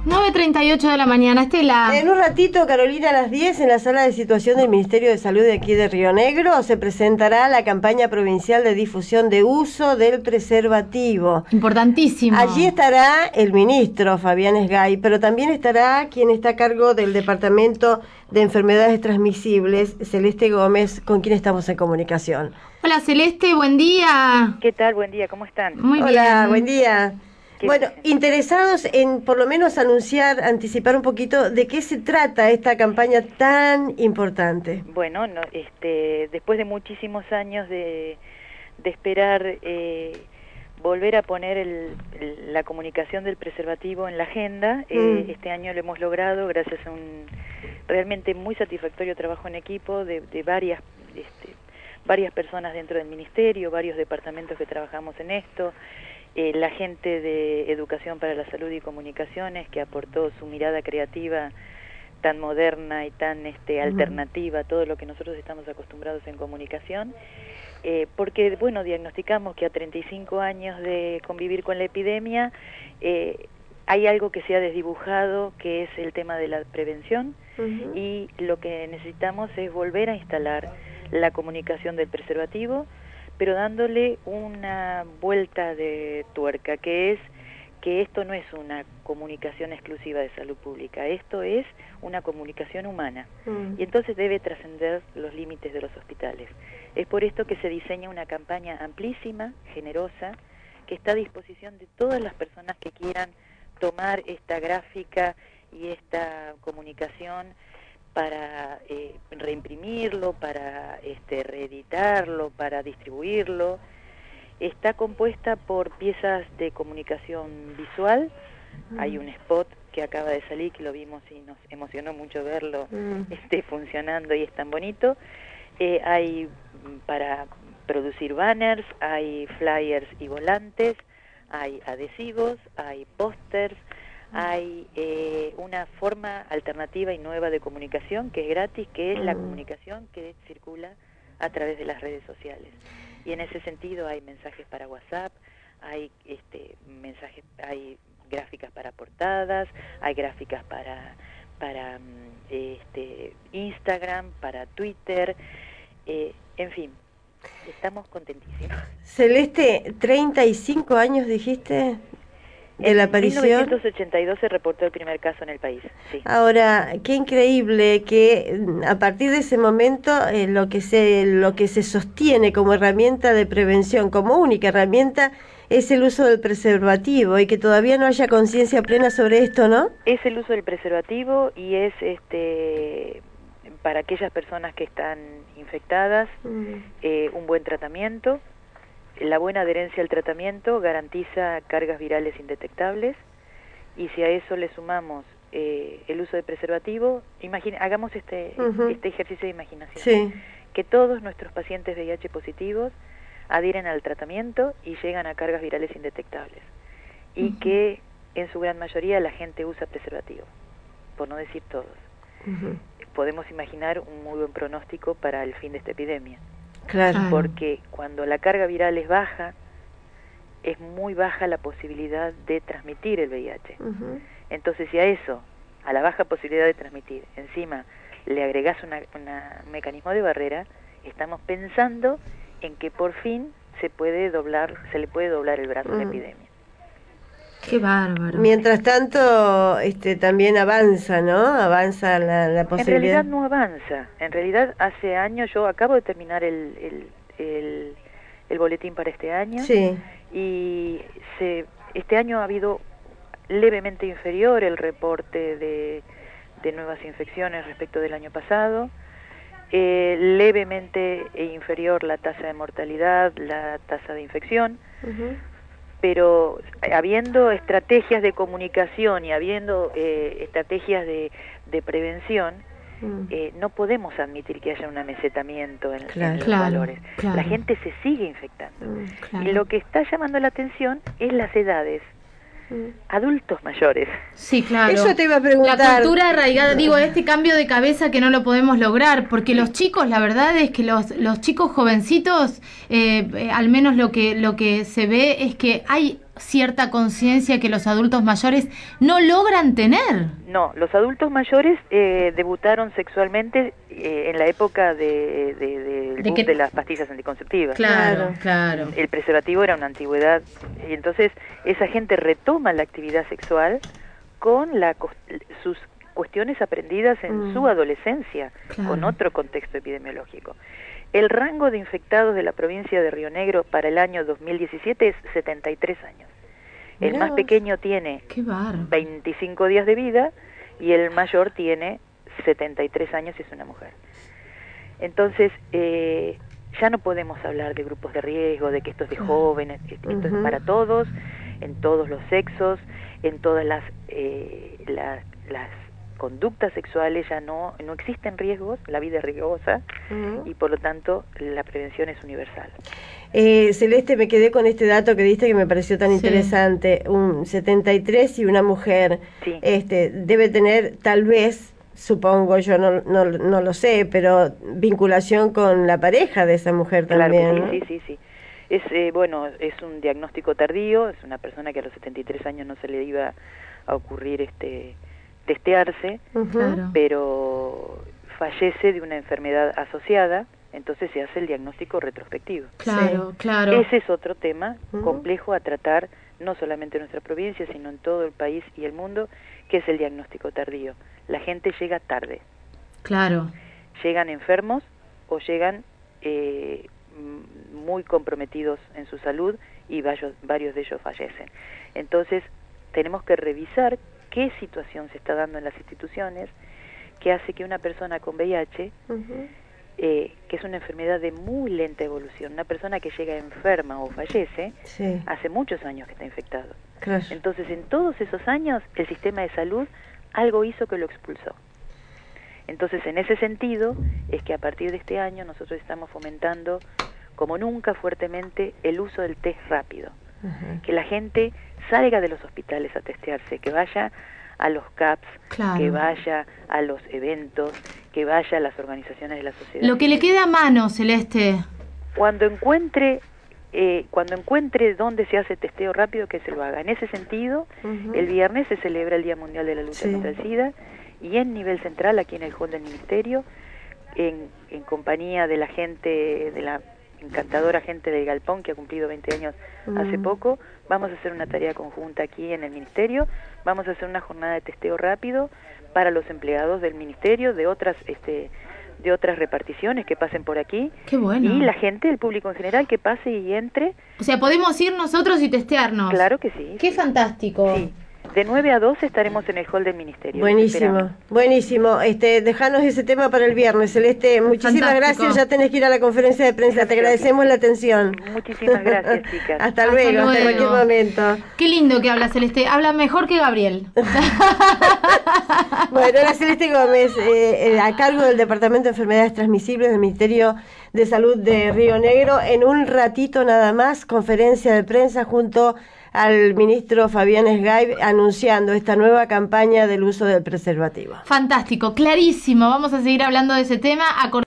9:38 de la mañana, Estela. En un ratito, Carolina, a las 10, en la sala de situación del Ministerio de Salud de aquí de Río Negro, se presentará la campaña provincial de difusión de uso del preservativo. Importantísimo. Allí estará el ministro Fabián Esgay, pero también estará quien está a cargo del Departamento de Enfermedades Transmisibles, Celeste Gómez, con quien estamos en comunicación. Hola, Celeste, buen día. ¿Qué tal? Buen día, ¿cómo están? Muy bien. Hola, buen día. Bueno, dicen? interesados en por lo menos anticipar un poquito de qué se trata esta campaña tan importante. Bueno, después de muchísimos años de esperar volver a poner la comunicación del preservativo en la agenda, este año lo hemos logrado gracias a un realmente muy satisfactorio trabajo en equipo de varias personas dentro del ministerio, varios departamentos que trabajamos en esto. La gente de Educación para la Salud y Comunicaciones, que aportó su mirada creativa tan moderna y tan alternativa a todo lo que nosotros estamos acostumbrados en comunicación, porque, bueno, diagnosticamos que a 35 años de convivir con la epidemia, hay algo que se ha desdibujado, que es el tema de la prevención, y lo que necesitamos es volver a instalar la comunicación del preservativo, pero dándole una vuelta de tuerca, que es que esto no es una comunicación exclusiva de salud pública, esto es una comunicación humana, y entonces debe trascender los límites de los hospitales. Es por esto que se diseña una campaña amplísima, generosa, que está a disposición de todas las personas que quieran tomar esta gráfica y esta comunicación para reimprimirlo, para reeditarlo, para distribuirlo. Está compuesta por piezas de comunicación visual. Hay un spot que acaba de salir, que lo vimos y nos emocionó mucho verlo funcionando y es tan bonito. Hay para producir banners, hay flyers y volantes, hay adhesivos, hay pósters. Hay una forma alternativa y nueva de comunicación que es gratis, que es la comunicación que circula a través de las redes sociales. Y en ese sentido hay mensajes para WhatsApp, hay hay gráficas para portadas, hay gráficas para Instagram, para Twitter, en fin, estamos contentísimos. Celeste, 35 años dijiste de la aparición. En 1982 se reportó el primer caso en el país. Sí. Ahora, qué increíble que a partir de ese momento lo que se sostiene como herramienta de prevención, como única herramienta, es el uso del preservativo, y que todavía no haya conciencia plena sobre esto, ¿no? Es el uso del preservativo y es para aquellas personas que están infectadas, un buen tratamiento. La buena adherencia al tratamiento garantiza cargas virales indetectables, y si a eso le sumamos el uso de preservativo, hagamos este ejercicio de imaginación. Sí. Que todos nuestros pacientes VIH positivos adhieren al tratamiento y llegan a cargas virales indetectables, y que en su gran mayoría la gente usa preservativo, por no decir todos. Podemos imaginar un muy buen pronóstico para el fin de esta epidemia. Claro. Porque cuando la carga viral es baja, es muy baja la posibilidad de transmitir el VIH. Entonces, si a eso, a la baja posibilidad de transmitir, encima le agregás un mecanismo de barrera, estamos pensando en que por fin se le puede doblar el brazo a la epidemia. Qué bárbaro. Mientras tanto, también avanza, ¿no? Avanza la posibilidad. En realidad no avanza. En realidad hace años, yo acabo de terminar el boletín para este año. Sí. Y este año ha habido levemente inferior el reporte de nuevas infecciones respecto del año pasado. Levemente inferior la tasa de mortalidad, la tasa de infección. Pero habiendo estrategias de comunicación y habiendo estrategias de prevención, no podemos admitir que haya un amesetamiento en los valores. La gente se sigue infectando. Y lo que está llamando la atención es las edades. Adultos mayores. Sí, claro. Eso te iba a preguntar. La cultura arraigada, este cambio de cabeza que no lo podemos lograr, porque los chicos, la verdad es que los chicos jovencitos, al menos lo que se ve es que hay cierta conciencia que los adultos mayores no logran tener. No, los adultos mayores debutaron sexualmente en la época del boom de las pastillas anticonceptivas. Claro, claro. El preservativo era una antigüedad, y entonces esa gente retoma la actividad sexual con sus cuestiones aprendidas en su adolescencia, con otro contexto epidemiológico. El rango de infectados de la provincia de Río Negro para el año 2017 es 73 años. El más pequeño tiene 25 días de vida y el mayor tiene 73 años y es una mujer. Entonces, ya no podemos hablar de grupos de riesgo, de que esto es de jóvenes, esto es para todos, en todos los sexos, en todas las conductas sexuales ya no existen riesgos, la vida es riesgosa y por lo tanto la prevención es universal. Celeste, me quedé con este dato que diste que me pareció tan interesante, un 73 y una mujer, debe tener tal vez, supongo, yo no lo sé, pero vinculación con la pareja de esa mujer también. Claro que sí. Es es un diagnóstico tardío, es una persona que a los 73 años no se le iba a ocurrir testearse, pero fallece de una enfermedad asociada, entonces se hace el diagnóstico retrospectivo. Claro. Ese es otro tema complejo a tratar, no solamente en nuestra provincia, sino en todo el país y el mundo, que es el diagnóstico tardío. La gente llega tarde. Claro. Llegan enfermos o llegan muy comprometidos en su salud y varios de ellos fallecen. Entonces, tenemos que revisar qué situación se está dando en las instituciones que hace que una persona con VIH, que es una enfermedad de muy lenta evolución, una persona que llega enferma o fallece, hace muchos años que está infectado. Claro. Entonces, en todos esos años, el sistema de salud algo hizo que lo expulsó. Entonces, en ese sentido, es que a partir de este año nosotros estamos fomentando, como nunca fuertemente, el uso del test rápido. Que la gente salga de los hospitales a testearse, que vaya a los CAPS, que vaya a los eventos, que vaya a las organizaciones de la sociedad. Lo que le quede a mano, Celeste. Cuando encuentre dónde se hace testeo rápido, que se lo haga. En ese sentido, el viernes se celebra el Día Mundial de la Lucha contra el SIDA, y en nivel central, aquí en el hall del Ministerio, en compañía de la gente, de la encantadora gente del Galpón, que ha cumplido 20 años hace poco, vamos a hacer una tarea conjunta aquí en el Ministerio, vamos a hacer una jornada de testeo rápido para los empleados del Ministerio, de otras reparticiones que pasen por aquí. Qué bueno. Y la gente, el público en general, que pase y entre. O sea, podemos ir nosotros y testearnos. Claro que sí. Qué fantástico. Sí. De 9 a 12 estaremos en el hall del Ministerio. Buenísimo. Dejanos ese tema para el viernes, Celeste. Muchísimas gracias. Ya tenés que ir a la conferencia de prensa. Te agradecemos la atención. Muchísimas gracias, chicas. Hasta luego, hasta cualquier momento. Qué lindo que habla Celeste. Habla mejor que Gabriel. Bueno, era Celeste Gómez, a cargo del Departamento de Enfermedades Transmisibles del Ministerio de Salud de Río Negro. En un ratito nada más, conferencia de prensa junto al ministro Fabián Esgay anunciando esta nueva campaña del uso del preservativo. Fantástico, clarísimo. Vamos a seguir hablando de ese tema.